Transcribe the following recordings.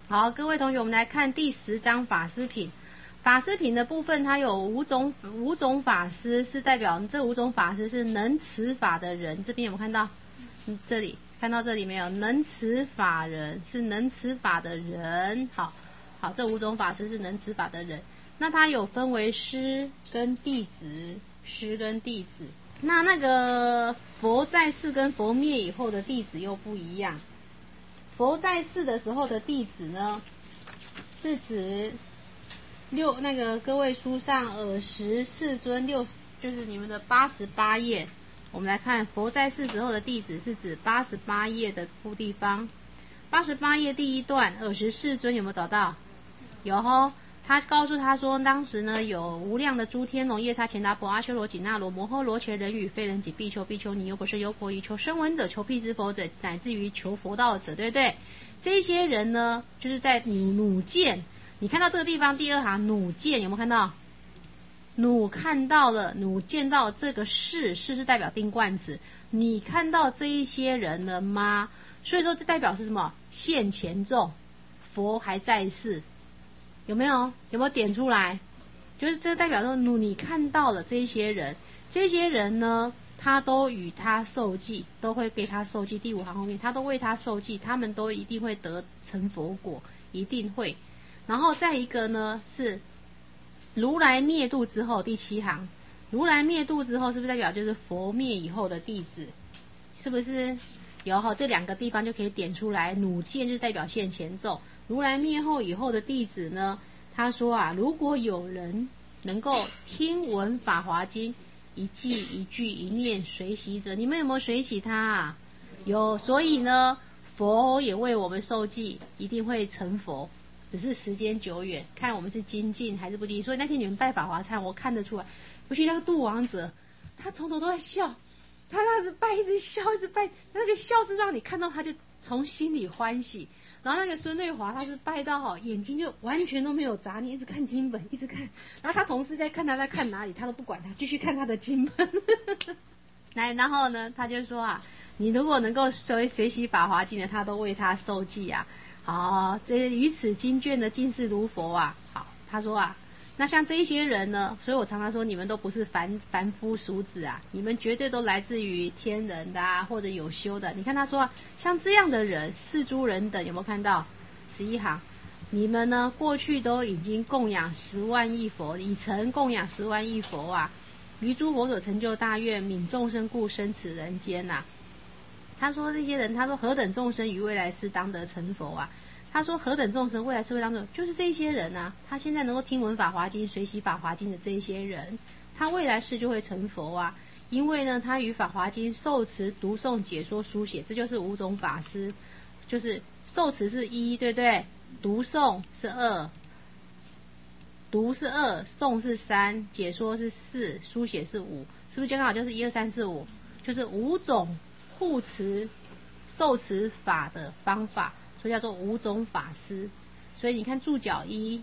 好，各位同学，我们来看第10章法师品。法师品的部分，它有五种法师，是代表这5种法师是能持法的人。这边有没有看到？这里看到这里没有？能持法人是能持法的人。好，这5种法师是能持法的人。那它有分为师跟弟子，师跟弟子。那个佛在世跟佛灭以后的弟子又不一样。佛在世的时候的弟子呢，是指各位书上耳识世尊就是你们的88页，我们来看佛在世时候的弟子是指88页的部地方。88页第1段，耳识世尊有没有找到？有吼。他告诉他说，当时呢有无量的诸天龙、夜叉、乾达婆、阿修罗、紧那罗、摩诃罗伽、人与非人及比丘、比丘尼、优婆塞、优婆夷，求声闻者、求辟支佛者，乃至于求佛道者，对不对？这些人呢，就是在努见。你看到这个地方第2行努见，有没有看到？努看到了，努见到这个事是代表定冠词。你看到这一些人了吗？所以说这代表是什么？现前众，佛还在世。有没有点出来？就是这代表说你看到了这些人，这些人呢，他都与他受记，都会给他受记。第5行后面，他都为他受记，他们都一定会得成佛果，一定会。然后再一个呢是如来灭度之后，第7行，如来灭度之后是不是代表就是佛灭以后的弟子？是不是？有哈，这2个地方就可以点出来。努见就是代表现前众，如来灭后以后的弟子呢，他说啊，如果有人能够听闻法华经，一记一句一念随喜者，你们有没有随喜他啊？有，所以呢，佛也为我们受记，一定会成佛，只是时间久远，看我们是精进还是不精进。所以那天你们拜法华忏，我看得出来，尤其那个度王者，他从头都在笑。他那样子拜，一直笑，一直拜，那个笑是让你看到他就从心里欢喜。然后那个孙瑞华，他是拜到眼睛就完全都没有杂念，一直看经本，一直看。然后他同事在看他在看哪里，他都不管他，继续看他的经本。来，然后呢，他就说啊，你如果能够学习法华经的，他都为他受记啊。好，这于此经卷的尽是如佛啊。好，他说啊。那像这一些人呢，所以我常常说你们都不是凡夫俗子啊，你们绝对都来自于天人的啊，或者有修的。你看他说啊，像这样的人，是诸人等，有没有看到？11行，你们呢过去都已经供养10万亿佛，已曾供养10万亿佛啊，于诸佛所成就大愿，悯众生故生此人间呐。他说这些人，他说何等众生于未来世当得成佛啊。他说何等众生未来社会当中，就是这些人啊，他现在能够听闻法华经、随喜法华经的这些人，他未来世就会成佛啊。因为呢，他与法华经受持、读诵、解说、书写，这就是5种法师。就是受持是1，对不对？读诵是2，读是2，诵是3，解说是4，书写是5，是不是就刚好就是1、2、3、4、5？就是5种护持、受持法的方法。所以叫做5种法师。所以你看注脚一，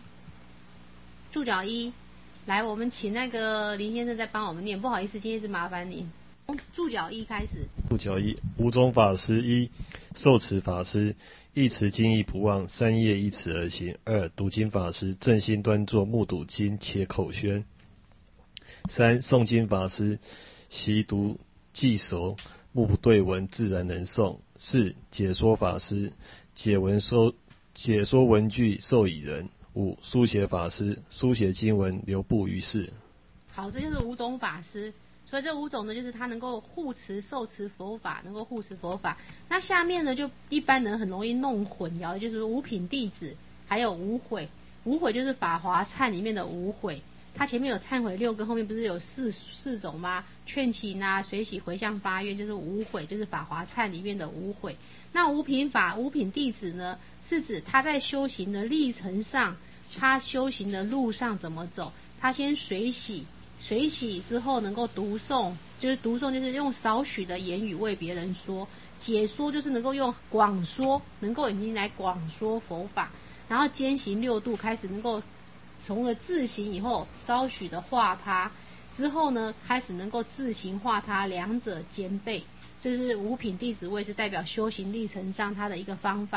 来，我们请那个林先生再帮我们念，不好意思，今天是麻烦您。注脚一开始。 注脚一，5种法师：1. 受持法师，一持经义不忘，3业依此而行。2. 读经法师，正心端坐，目睹经且口宣。3. 诵经法师，习读记熟，目不对文，自然能诵。4. 解说法师，解说文句授以人。5. 书写法师，书写经文留步于世。 好，这就是5种法师。所以这5种呢，就是他能够护持、受持佛法，能够护持佛法。那下面呢，就一般人很容易弄混淆的，就是五品弟子，还有无悔。无悔就是法华忏里面的无悔，它前面有忏悔6个，后面不是有四种吗？劝请啊、随喜、回向、发愿，就是无悔，就是法华忏里面的无悔。那五品弟子呢，是指他在修行的历程上，他修行的路上怎么走？他先随喜之后能够读诵，就是用少许的言语为别人说；解说就是能够用广说，能够已经来广说佛法。然后兼行6度，开始能够从了自行以后稍许的化他，之后呢开始能够自行化他，两者兼备。这是五品弟子位，是代表修行历程上他的一个方法。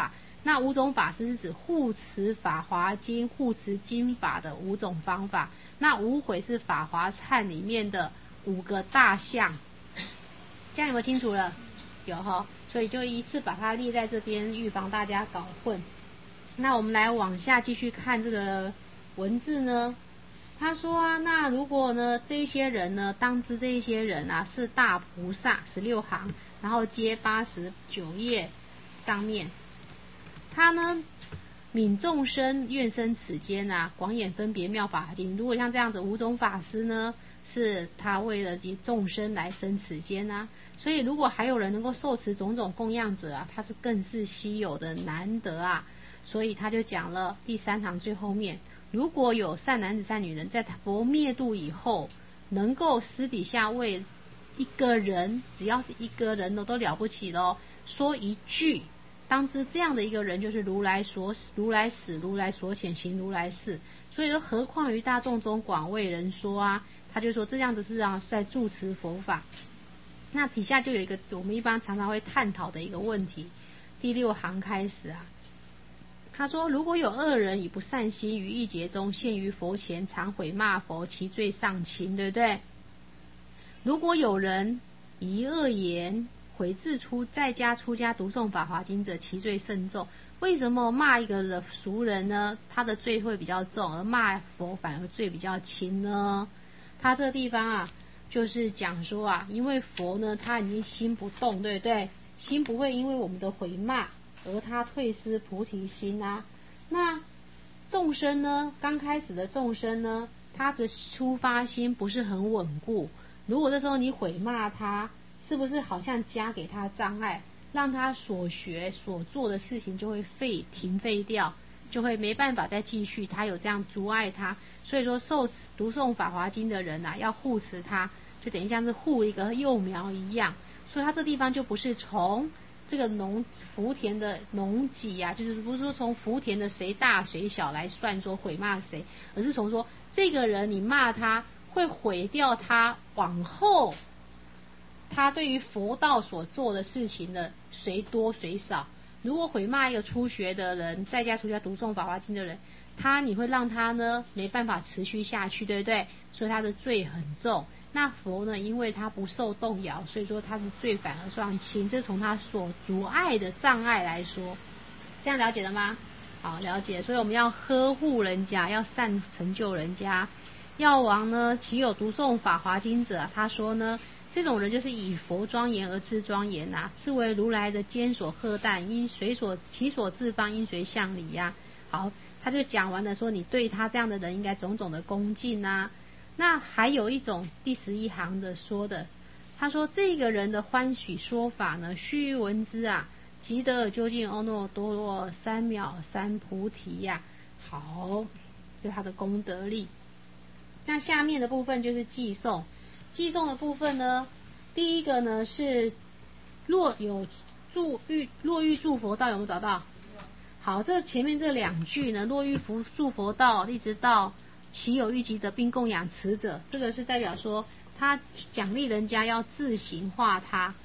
那5种法师是指护持法华经、护持经法的5种方法。那无悔是法华忏里面的5个大项。这样有没有清楚了？有齁，所以就一次把它列在这边，预防大家搞混。那我们来往下继续看这个文字呢。他说啊，那如果呢这一些人呢，当知这一些人啊是大菩萨16行，然后接89页上面，他呢悯众生愿生此间啊，广演分别妙法经。如果像这样子5种法师呢，是他为了众生来生此间啊，所以如果还有人能够受持种种供养者啊，他是更是稀有的难得啊。所以他就讲了第3行最后面，如果有善男子善女人在佛灭度以后，能够私底下为一个人，只要是一个人都了不起咯，说一句，当知这样的一个人就是如来所如来使如来所显行如来事。所以说何况于大众中广为人说啊，他就说这样子是在住持佛法。那底下就有一个我们一般常常会探讨的一个问题，第6行开始啊，他说如果有恶人以不善心于一劫中陷于佛前常毁骂佛，其罪尚轻，对不对？如果有人以恶言毁自在家出家读诵法华经者，其罪甚重。为什么骂一个俗人呢，他的罪会比较重，而骂佛反而罪比较轻呢？他这个地方啊就是讲说啊，因为佛呢他已经心不动，对不对？心不会因为我们的毁骂而他退失菩提心啊。那众生呢，刚开始的众生呢，他的出发心不是很稳固，如果这时候你毁骂他，是不是好像加给他障碍，让他所学所做的事情就会停废掉，就会没办法再继续，他有这样阻碍他。所以说受读诵法华经的人啊，要护持他，就等于像是护一个幼苗一样。所以他这地方就不是从这个福田的农己啊，就是不是说从福田的谁大谁小来算说毁骂谁，而是从说这个人你骂他会毁掉他往后他对于佛道所做的事情的谁多谁少。如果毁骂一个初学的人，在家出家读诵法华经的人，你会让他呢没办法持续下去，对不对？所以他的罪很重。那佛呢，因为他不受动摇，所以说他的罪反而算轻，这是从他所阻碍的障碍来说。这样了解了吗？好，了解。所以我们要呵护人家，要善成就人家。药王呢，其有读诵法华经者，他说呢，这种人就是以佛庄严而自庄严啊，是为如来的坚所荷担，因其所自方，因随向礼呀。好，他就讲完了说，你对他这样的人应该种种的恭敬啊。那还有一种第11行的说的，他说这个人的欢喜说法呢，须闻之啊，即得尔究竟阿耨多罗三藐三菩提呀。好，就他的功德力。那下面的部分就是寄诵，寄诵的部分呢，第一个呢是若欲住佛道，有没有找到？好，这前面这2句呢，若欲住佛道，一直到其有欲及得并供养持者，这个是代表说他奖励人家要自行化他，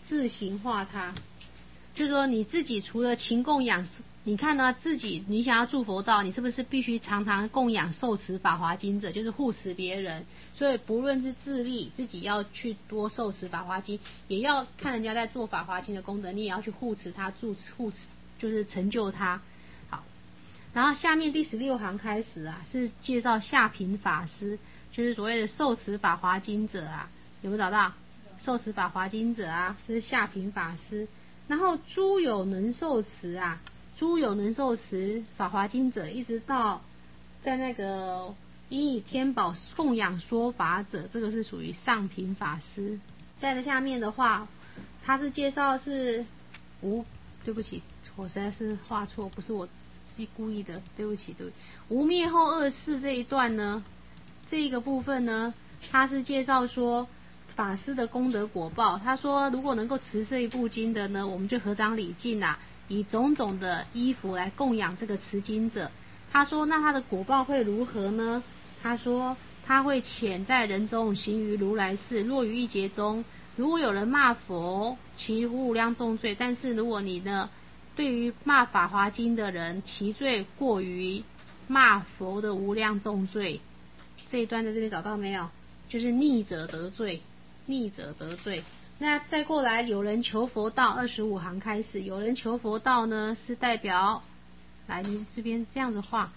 就是说你自己除了勤供养，你看呢，你想要住佛道，你是不是必须常常供养受持法华经者，就是护持别人？所以不论是自利，自己要去多受持法华经，也要看人家在做法华经的功德，你也要去护持他，护持就是成就他。好，然后下面第16行开始啊，是介绍下品法师，就是所谓的受持法华经者啊，有没有找到？受持法华经者啊，这是下品法师。然后诸有能受持啊，诸有能受持法华经者，一直到在那个因以天宝供养说法者，这个是属于上品法师。在这下面的话，他是介绍是对不起，我实在是画错，不是我是故意的，对不起。无灭后二世这一段呢，这一个部分呢，他是介绍说法师的功德果报。他说如果能够持这一部经的呢，我们就合掌礼敬啊，以种种的衣服来供养这个持经者。他说那他的果报会如何呢？他说他会潜在人中行于如来事，若于一劫中，如果有人骂佛，其无量重罪，但是如果你呢对于骂法华经的人，其罪过于骂佛的无量重罪。这一段在这边找到没有？就是逆者得罪，逆者得罪。那再过来，有人求佛道，25行开始，有人求佛道呢是代表，来你这边这样子画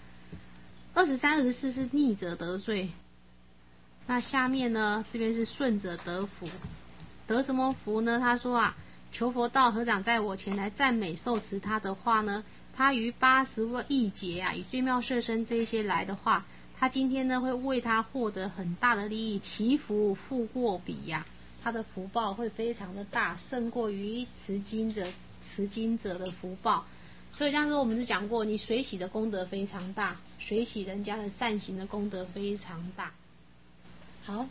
，23、24是逆者得罪。那下面呢，这边是顺者得福，得什么福呢？他说啊，求佛道合掌在我前来赞美受持他的话呢，他于80亿劫啊，以最妙色身这些来的话，他今天呢会为他获得很大的利益，其福富过彼呀，他的福报会非常的大，胜过于持经者的福报。所以像是我们是讲过，你水洗的功德非常大，水洗人家的善行的功德非常大。好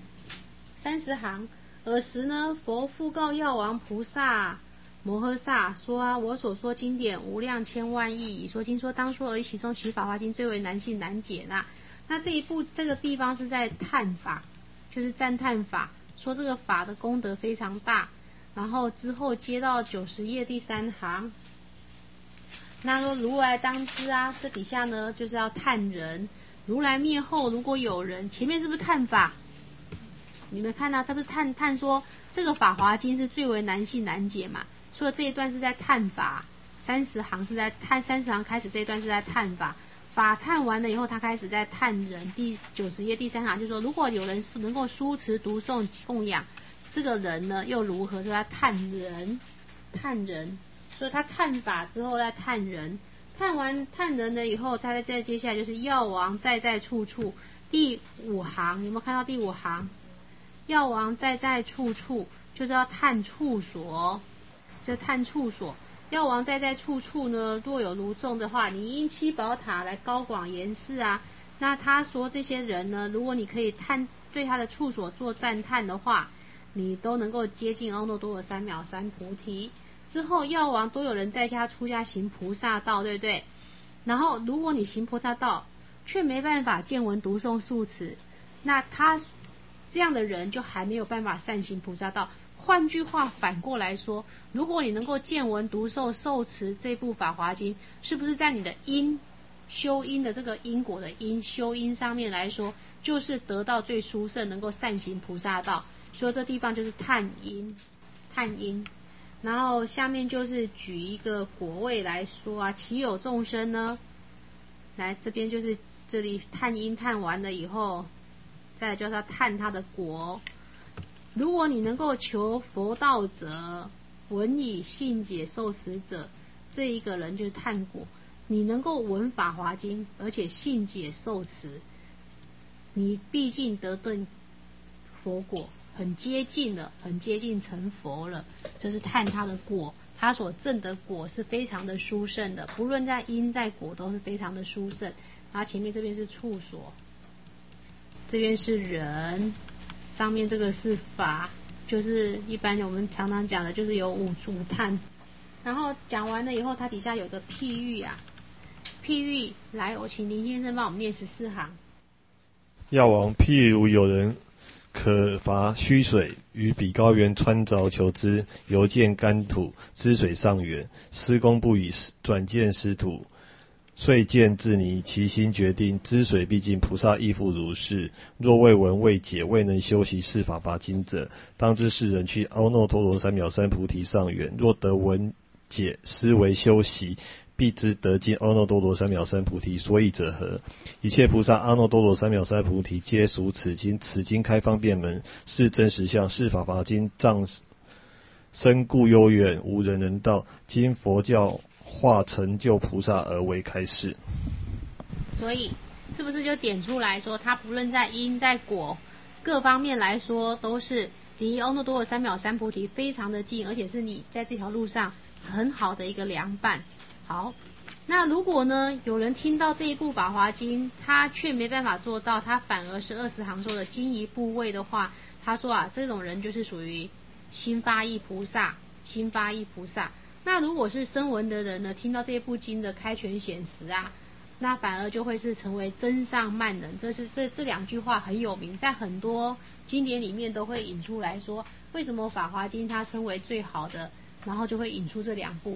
，30行。尔时呢，佛复告药王菩萨摩诃萨说啊，我所说经典无量千万亿，以说经说当说而其中其法华经最为难信难解啦。那这个地方是在叹法，就是赞叹法，说这个法的功德非常大。然后之后接到90页第3行，那说如来当知啊，这底下呢就是要叹人。如来灭后，如果有人，前面是不是叹法？你们看到他不是叹说这个法华经是最为难信难解嘛？所以这一段是在叹法，30行是在叹，30行开始这一段是在叹法。法叹完了以后，他开始在叹人。第90页第3行就说，如果有人是能够书持读诵供养，这个人呢又如何？说他叹人，所以他叹法之后再叹人，叹完叹人了以后，再接下来就是药王在处处。第5行有没有看到第5行？药王在处处，就是要叹处所，就叹处所。药王在处处呢，若有如众的话，你因七宝塔来高广言示啊。那他说这些人呢，如果你可以对他的处所做赞叹的话，你都能够接近阿耨多罗三藐三菩提。之后药王都有人在家出家行菩萨道，对不对？然后如果你行菩萨道，却没办法见闻读诵述持，那他这样的人就还没有办法善行菩萨道。换句话反过来说，如果你能够见闻读诵受持这部法华经，是不是在你的因修因的这个因果的因修因上面来说，就是得到最殊胜，能够善行菩萨道。所以这地方就是叹因。然后下面就是举一个果位来说啊，其有众生呢，来这边就是这里叹因叹完了以后，再来就是要叹他的果。如果你能够求佛道者，闻以信解受持者，这一个人就是叹果。你能够闻法华经，而且信解受持，你毕竟得顿佛果，很接近了，很接近成佛了。就是叹他的果，他所证的果是非常的殊胜的，不论在因在果都是非常的殊胜。然后前面这边是处所，这边是人，上面这个是法，就是一般我们常常讲的，就是有五叹。然后讲完了以后，它底下有个譬喻啊，譬喻来，我请林先生帮我们念14行。 药王，譬如有人可伐虚水，于彼高原穿凿求之，犹见干土，知水尚远，施功不已，转见湿土，遂见自泥，其心决定，知水必尽，菩萨亦复如是。若未闻未解，未能修习是法华经者，当知是人去阿耨多罗三藐三菩提尚远。若得闻解，思维修习，必知得尽阿耨多罗三藐三菩提。所以者何？一切菩萨阿耨多罗三藐三菩提，皆属此经。此经开方便门，是真实相，是法华经，藏深故悠远，无人能到。今佛教化成就菩萨而为开示。 所以是不是就点出来说，它不论在因在果各方面来说，都是离阿耨多罗三藐三菩提非常的近，而且是你在这条路上很好的一个良伴。好，那如果呢有人听到这一部法华经，他却没办法做到，他反而是20行说的经一部位的话，他说啊，这种人就是属于心发意菩萨。那如果是声闻的人呢，听到这一部经的开权显实啊，那反而就会是成为真上慢人。这两句话很有名，在很多经典里面都会引出来说，为什么法华经它称为最好的，然后就会引出这两部。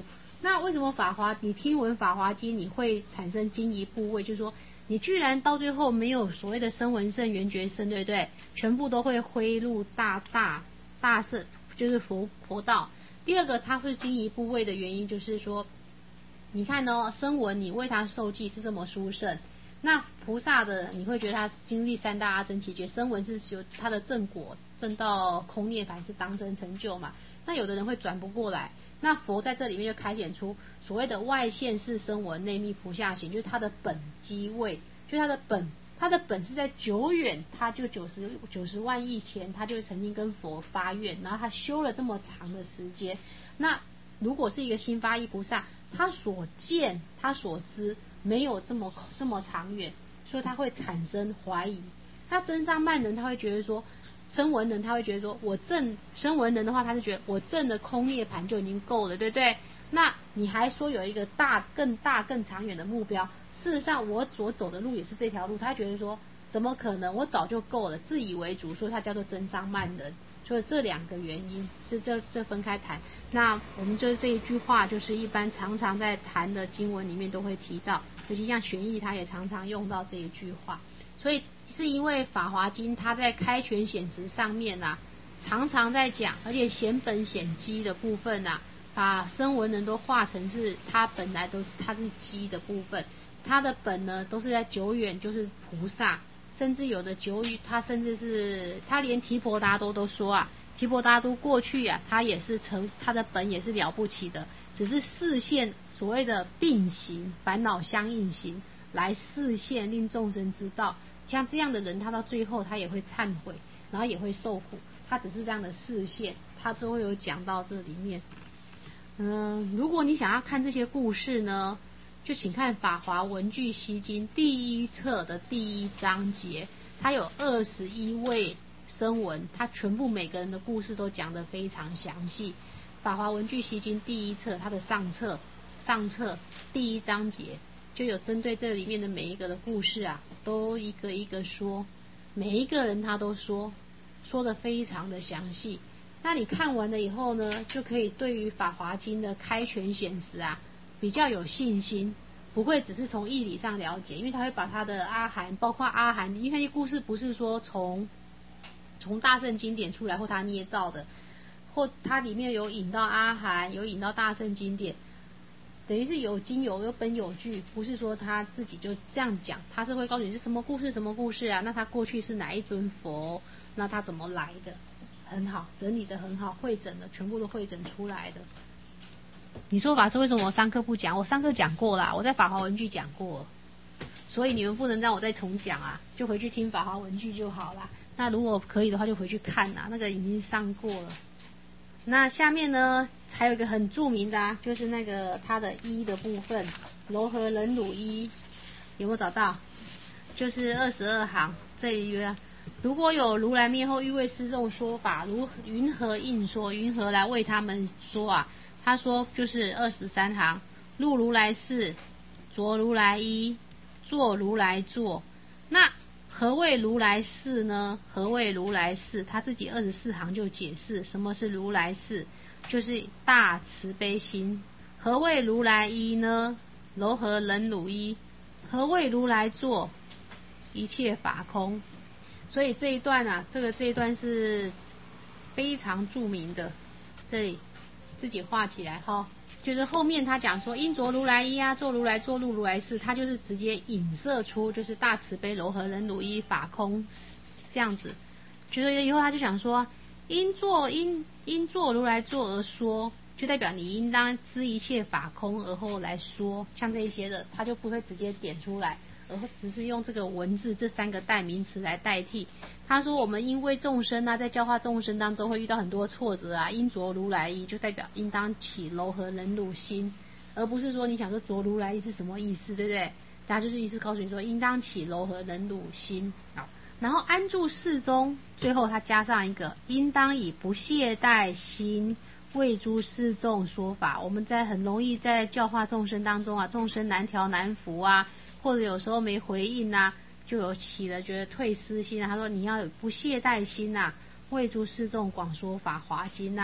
那为什么你听闻法华经你会产生惊疑部位？就是说你居然到最后没有所谓的声闻圣、缘觉圣，对不对？全部都会归入大圣，就是佛道。第二个它会惊疑部位的原因就是说，你看哦，声闻你为他受记是这么殊胜，那菩萨的你会觉得他经历三大阿僧祇劫，声闻是有他的正果，正到空涅槃是当生成就嘛。那有的人会转不过来，那佛在这里面就开显出所谓的外现世声闻内密菩萨行，就是他的本机位，就是他的本是在久远，他就90万亿前，他就曾经跟佛发愿，然后他修了这么长的时间。那如果是一个新发意菩萨，他所见他所知没有这么长远，所以他会产生怀疑。他真上慢人他会觉得说，声闻人他会觉得说，我证声闻人的话，他是觉得我证的空涅槃就已经够了，对不对？那你还说有一个更大更长远的目标，事实上我所走的路也是这条路，他觉得说怎么可能，我早就够了，自以为主，所以他叫做真上慢人。所以这两个原因是这分开谈。那我们就是这一句话，就是一般常常在谈的经文里面都会提到，尤其像玄义他也常常用到这一句话。所以是因为法华经它在开权显实上面啊，常常在讲，而且显本显机的部分啊，把声闻人都化成是他本来他是机的部分，他的本呢都是在久远就是菩萨，甚至有的久远他甚至是他连提婆达多都说啊，提婆达多过去啊，他也是他的本也是了不起的，只是示现所谓的并行烦恼相应行来示现令众生知道。像这样的人，他到最后他也会忏悔，然后也会受苦，他只是这样的示现，他都会有讲到这里面。如果你想要看这些故事呢，就请看《法华文具西经》第一册的第一章节，它有21位声闻，它全部每个人的故事都讲得非常详细。《法华文具西经》第一册，它的上册第一章节就有针对这里面的每一个的故事啊，都一个一个说，每一个人他都说得非常的详细。那你看完了以后呢，就可以对于法华经的开权显实啊比较有信心，不会只是从义理上了解，因为他会把他的阿含，包括阿含，因为那些故事不是说从大圣经典出来或他捏造的，或他里面有引到阿含，有引到大圣经典，等于是有经有本有据，不是说他自己就这样讲，他是会告诉你是什么故事啊，那他过去是哪一尊佛，那他怎么来的，很好，整理的很好，汇整的全部都汇整出来的。你说法师为什么我上课不讲？我上课讲过啦，我在法华文具讲过，所以你们不能让我再重讲啊，就回去听法华文具就好啦。那如果可以的话就回去看啦，那个已经上过了。那下面呢还有一个很著名的啊，就是那个它的一的部分，柔和忍辱一，有没有找到？就是22行这一约，如果有如来灭后欲为师众说法，云何应说？云何来为他们说啊？他说就是23行，入如来事，着如来衣，坐如来坐。那何谓如来事呢？何谓如来事？他自己24行就解释什么是如来事，就是大慈悲心。何谓如来衣呢？柔和忍辱一。何谓如来坐？一切法空。所以这一段啊，这一段是非常著名的，这里自己画起来哈。就是后面他讲说因着如来衣啊，坐如来坐，入如来事，他就是直接影射出就是大慈悲柔和忍辱一法空这样子。就是以后他就讲说因坐如来坐而说，就代表你应当知一切法空而后来说，像这一些的他就不会直接点出来，而只是用这个文字这3个代名词来代替。他说我们因为众生啊，在教化众生当中会遇到很多挫折啊，因着如来衣就代表应当起柔和忍辱心，而不是说你想说着如来衣是什么意思，对不对？大家就是意思告诉你说应当起柔和忍辱心。好，然后安住事中，最后他加上一个应当以不懈怠心为诸事众说法。我们在很容易在教化众生当中啊，众生难调难服啊，或者有时候没回应啊，就有起了觉得退失心啊。他说你要有不懈怠心啊，为诸事众广说法华经啊。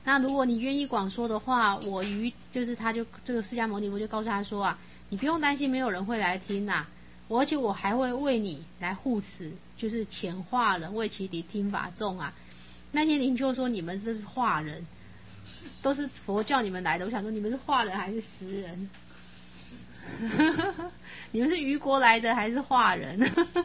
那如果你愿意广说的话，就是他就这个释迦牟尼佛就告诉他说啊，你不用担心没有人会来听呐，而且我还会为你来护持，就是遣化人为其敌听法众啊。那天灵鹫说你们这是化人，都是佛叫你们来的，我想说你们是化人还是实人？你们是虞国来的还是化人？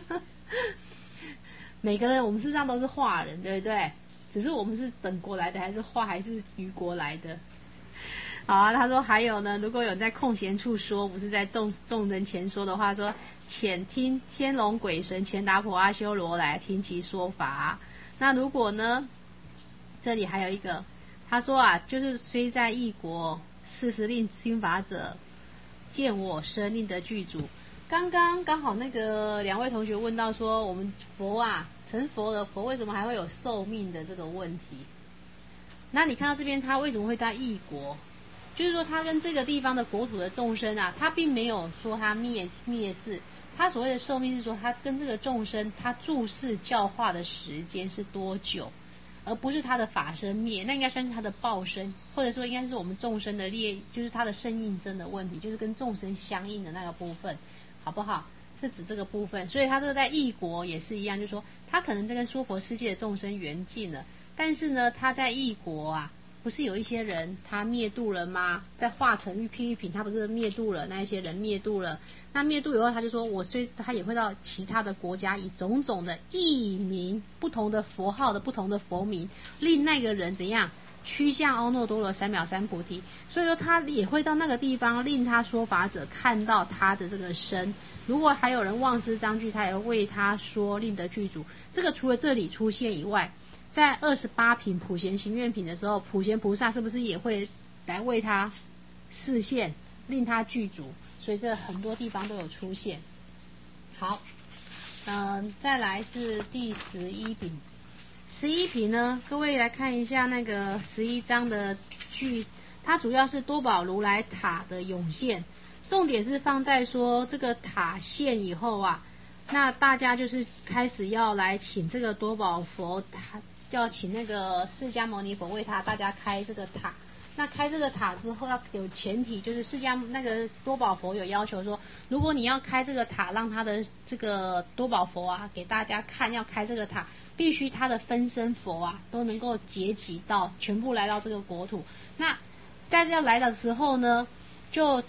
每个人我们事实上都是化人，对不对？只是我们是本国来的还是化还是虞国来的。好啊，他说还有呢，如果有在空闲处说，不是在众人前说的话，说遣听天龙鬼神钱达婆阿修罗来听其说法。那如果呢，这里还有一个，他说啊，就是虽在异国，事实令听法者，见我身令得具足。刚好那个两位同学问到说，我们佛啊，成佛了，佛为什么还会有寿命的这个问题？那你看到这边，他为什么会在异国？就是说，他跟这个地方的国土的众生啊，他并没有说他灭世。他所谓的寿命是说，他跟这个众生他注释教化的时间是多久，而不是他的法身灭，那应该算是他的报身，或者说应该是我们众生的就是他的生应身的问题，就是跟众生相应的那个部分。好不好？是指这个部分，所以他这个在异国也是一样，就是说他可能在跟娑婆世界的众生缘尽了，但是呢，他在异国啊，不是有一些人他灭度了吗？在化成玉品，他不是灭度了，那一些人灭度了，那灭度以后，他就说他也会到其他的国家，以种种的异名、不同的佛号的不同的佛名，令那个人怎样？趋向阿耨多罗三藐三菩提，所以说他也会到那个地方，令他说法者看到他的这个身。如果还有人妄思章句，他也会为他说，令得具足。这个除了这里出现以外，在28品普贤行愿品的时候，普贤菩萨是不是也会来为他示现，令他具足？所以这很多地方都有出现。好，再来是第11品。11品呢，各位来看一下那个11章的句，它主要是多宝如来塔的涌现，重点是放在说这个塔现以后啊，那大家就是开始要来请这个多宝佛，要请那个释迦牟尼佛为大家开这个塔。那开这个塔之后要有前提，就是那个多宝佛有要求说，如果你要开这个塔，让他的这个多宝佛啊给大家看，要开这个塔，必须他的分身佛啊都能够结集到，全部来到这个国土。那在这来的时候呢，就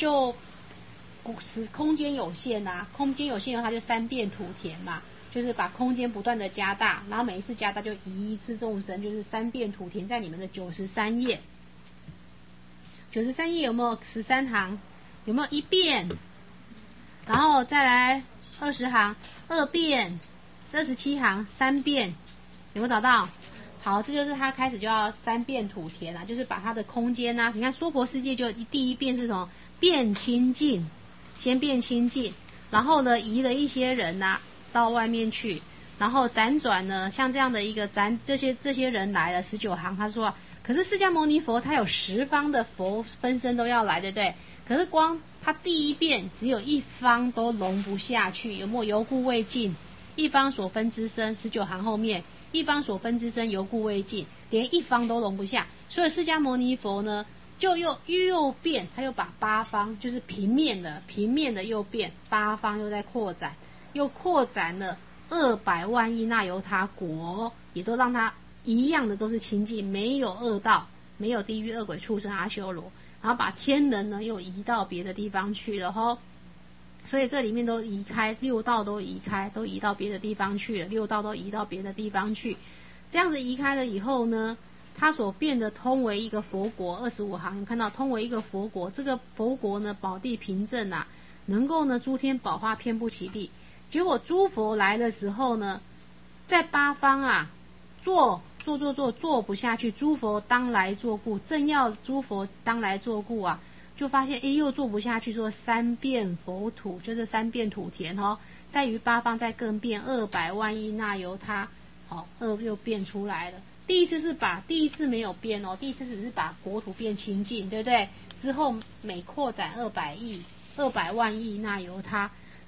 空间有限啊，空间有限的话就三遍土田嘛，就是把空间不断的加大，然后每一次加大就移一次众生，就是三遍土田在你们的93页。93页有没有13行？有没有1遍？然后再来20行2遍，27行3遍，有没有找到？好，这就是他开始就要三遍土田了，就是把他的空间啊，你看娑婆世界就第一遍是什么？变清净，先变清净，然后呢移了一些人啊到外面去，然后辗转呢，像这样的一个这些人来了19行，他说。可是释迦牟尼佛他有10方的佛分身都要来，对不对？可是光他第一遍只有一方都容不下去，有没有犹故未尽？一方所分之身，19行后面，一方所分之身犹故未尽，连一方都容不下。所以释迦牟尼佛呢，就又变，他又把8方就是平面的又变，8方又在扩展，又扩展了200万亿那由他国，也都让他一样的都是清净，没有恶道，没有地狱恶鬼畜生阿修罗，然后把天人呢又移到别的地方去了吼，所以这里面都移开，6道都移开，都移到别的地方去了，6道都移到别的地方去，这样子移开了以后呢，它所变的通为一个佛国，25行你看到通为一个佛国，这个佛国呢宝地平正啊，能够呢诸天宝化遍布其地，结果诸佛来的时候呢，在8方啊坐不下去，诸佛当来坐故，正要诸佛当来坐故啊，就发现又坐不下去，说三遍佛土，就是三遍土田哦，在于8方再更变200万亿那由他，好又变出来了。第一次没有变哦，第一次只是把国土变清净，对不对？之后每扩展200万亿那由他，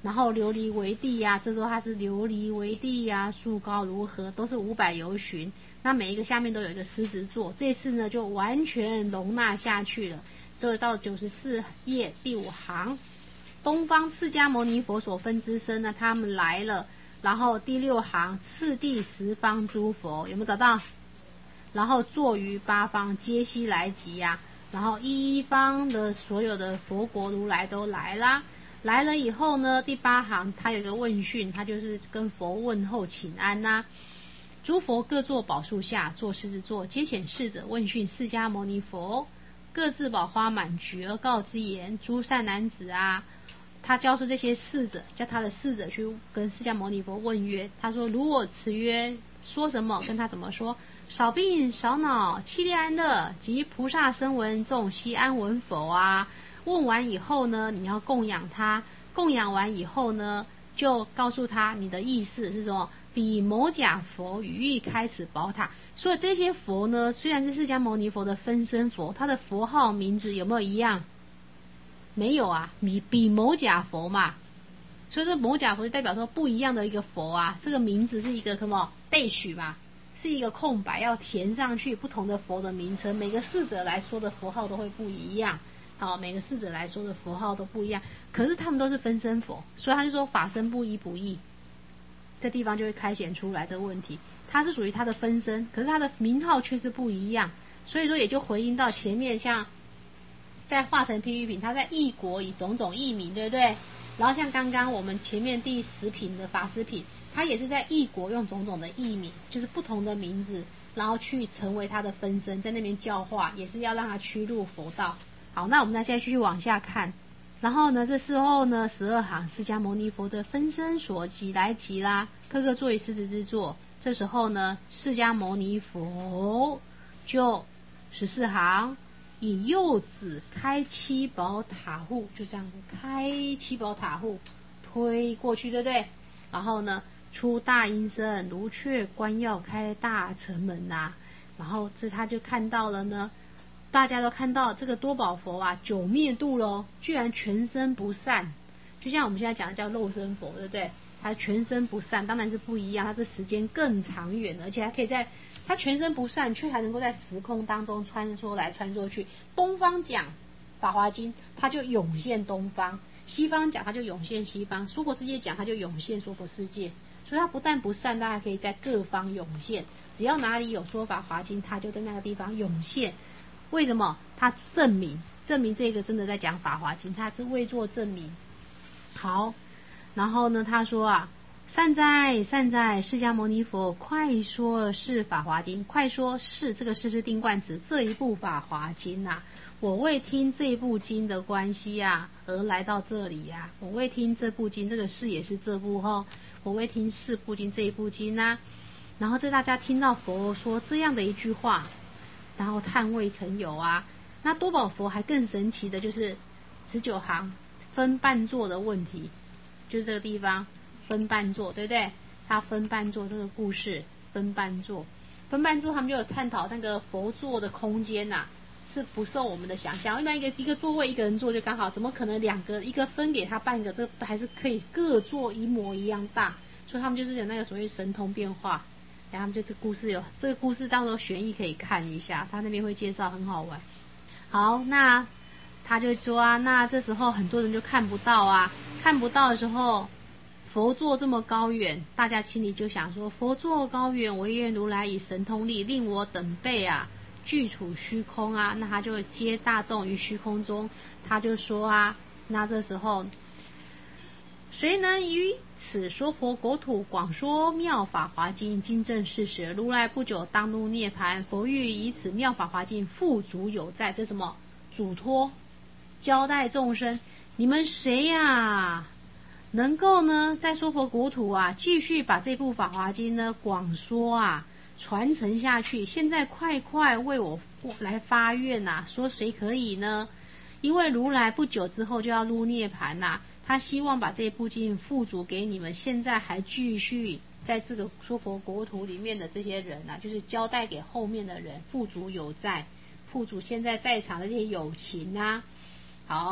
然后琉璃为地呀，这时候它是琉璃为地呀，树高如河，都是500由旬。那每一个下面都有一个狮子座，这次呢就完全容纳下去了。所以到94页第5行，东方释迦牟尼佛所分之身呢，他们来了。然后第6行，次第十方诸佛，有没有找到？然后坐于8方，皆悉来集呀。然后一方的所有的佛国如来都来啦。来了以后呢，第8行他有一个问讯，他就是跟佛问候请安呐。诸佛各坐宝树下，坐狮子座，皆遣侍者问讯释迦牟尼佛，各自宝花满菊而告之言：诸善男子啊，他教授这些侍者，叫他的侍者去跟释迦牟尼佛问曰，他说如我辞曰，说什么？跟他怎么说？少病少恼，气力安乐，及菩萨声闻众悉安稳否啊？问完以后呢，你要供养他，供养完以后呢，就告诉他你的意思是什么？彼某甲佛语欲开此宝塔。所以这些佛呢，虽然是释迦牟尼佛的分身佛，他的佛号名字有没有一样？没有啊，比某甲佛嘛。所以这某甲佛就代表说不一样的一个佛啊，这个名字是一个什么备取嘛，是一个空白要填上去，不同的佛的名称，每个侍者来说的佛号都会不一样。好，每个侍者来说的佛号都不一样，可是他们都是分身佛，所以他就说法身不一不异，这地方就会开显出来这个问题。他是属于他的分身，可是他的名号却是不一样，所以说也就回应到前面像在化成譬喻品，他在异国以种种异名，对不对？然后像刚刚我们前面第10品的法师品，他也是在异国用种种的异名，就是不同的名字，然后去成为他的分身，在那边教化，也是要让他趋入佛道。好，那我们现在继续往下看。然后呢，这时候呢，12行释迦牟尼佛的分身所集来集啦，各个坐于狮子之座。这时候呢，释迦牟尼佛就14行以右指开七宝塔户，就这样子开七宝塔户推过去，对不对？然后呢，出大音声，如雀关要开大城门呐。然后这他就看到了呢，大家都看到这个多宝佛啊，久灭度咯，居然全身不散，就像我们现在讲的叫肉身佛，对不对？他全身不散，当然是不一样，他这时间更长远，而且还可以在他全身不散，却还能够在时空当中穿梭来穿梭去。东方讲法华经，他就涌现东方；西方讲他就涌现西方；娑婆世界讲他就涌现娑婆世界。所以他不但不散，大家可以在各方涌现，只要哪里有说法华经，他就在那个地方涌现。为什么？他证明这个真的在讲法华经，他是为做证明。好，然后呢，他说啊，善哉善哉，释迦牟尼佛，快说是法华经，快说是这个是定冠词，这一部法华经啊，我为听这部经的关系啊，而来到这里啊，我为听这部经，这个是也是这部哦，我为听4部经这一部经啊。然后这大家听到佛说这样的一句话，然后叹未曾有啊。那多宝佛还更神奇的就是19行分半座的问题，就是这个地方分半座，对不对？他分半座这个故事，分半座他们就有探讨那个佛座的空间啊，是不受我们的想象。一般一个座位一个人坐就刚好，怎么可能2个一个分给他半个，这还是可以各坐一模一样大。所以他们就是有那个所谓神通变化。然后他们就这个故事到时候玄义可以看一下，他那边会介绍，很好玩。好，那他就说啊，那这时候很多人就看不到啊，看不到的时候，佛座这么高远，大家心里就想说，佛座高远，唯愿如来以神通力，令我等辈啊具处虚空啊。那他就接大众于虚空中，他就说啊，那这时候谁能于此说佛国土广说妙法华经，经证事实，如来不久当入涅盘，佛欲以此妙法华经付嘱有在。这什么？嘱托交代众生，你们谁呀，能够呢在说佛国土啊继续把这部法华经呢广说啊传承下去？现在快为我来发愿啊，说谁可以呢？因为如来不久之后就要入涅盘啊，他希望把这部经付嘱给你们现在还继续在这个说佛国土里面的这些人啊，就是交代给后面的人，付嘱有在，付嘱现在在场的这些有情啊。好，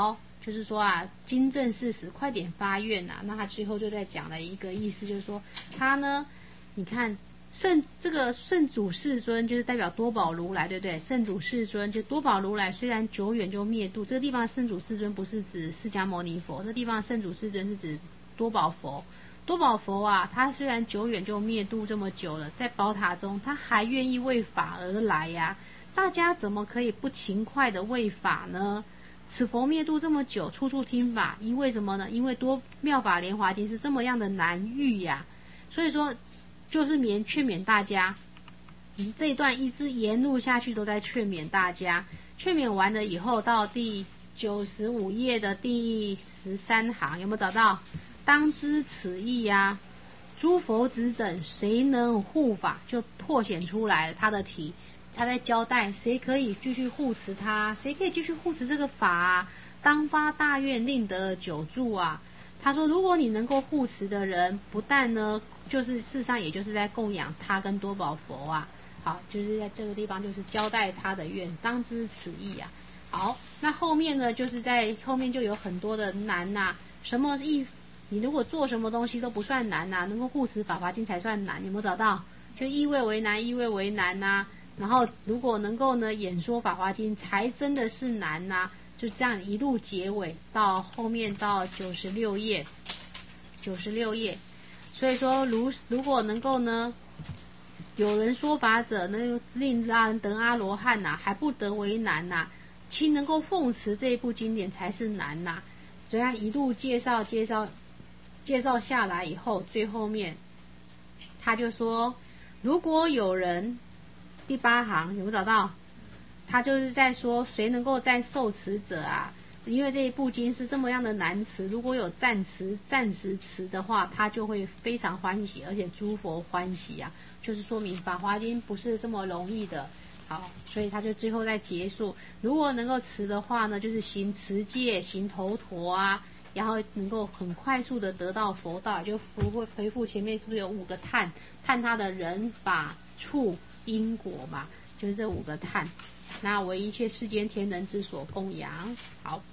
就是说啊，经正事实，快点发愿啊。那他最后就在讲了一个意思，就是说他呢，你看这个圣祖世尊就是代表多宝如来，对不对？圣祖世尊就多宝如来，虽然久远就灭度，这个地方的圣祖世尊不是指释迦牟尼佛，这地方的圣祖世尊是指多宝佛。多宝佛啊，他虽然久远就灭度这么久了，在宝塔中他还愿意为法而来呀。大家怎么可以不勤快的为法呢？此佛灭度这么久，处处听法，因为什么呢？因为妙法莲华经是这么样的难遇呀。所以说就是劝勉大家，这一段一直沿路下去都在劝勉大家。劝勉完了以后，到第95页的第13行，有没有找到？当知此意啊，诸佛子等谁能护法，就拓显出来他的题。他在交代谁可以继续护持他，谁可以继续护持这个法啊，当发大愿令得久住啊。他说如果你能够护持的人，不但呢就是事实上也就是在供养他跟多宝佛啊。好，就是在这个地方就是交代他的愿，当知此意啊。好，那后面呢就是在后面就有很多的难啊，什么意，你如果做什么东西都不算难啊，能够护持法华经才算难，有没有找到？就意味为难，意味为难啊。然后如果能够呢演说法华经才真的是难啊。就这样一路结尾到后面到96页，所以说如果能够呢，有人说法者呢，令让人得阿罗汉呐，还不得为难呐，其能够奉持这一部经典才是难呐。这样一路介绍下来以后，最后面他就说，如果有人，第8行有没有找到？他就是在说谁能够在受持者啊，因为这一部经是这么样的难持，如果有暂时持的话，他就会非常欢喜，而且诸佛欢喜啊，就是说明法华经不是这么容易的。好，所以他就最后在结束，如果能够持的话呢，就是行持戒，行头陀啊，然后能够很快速的得到佛道。就回复前面是不是有5个叹他的人法处因果嘛，就是这5个叹。那为一切世间天人之所供养。好。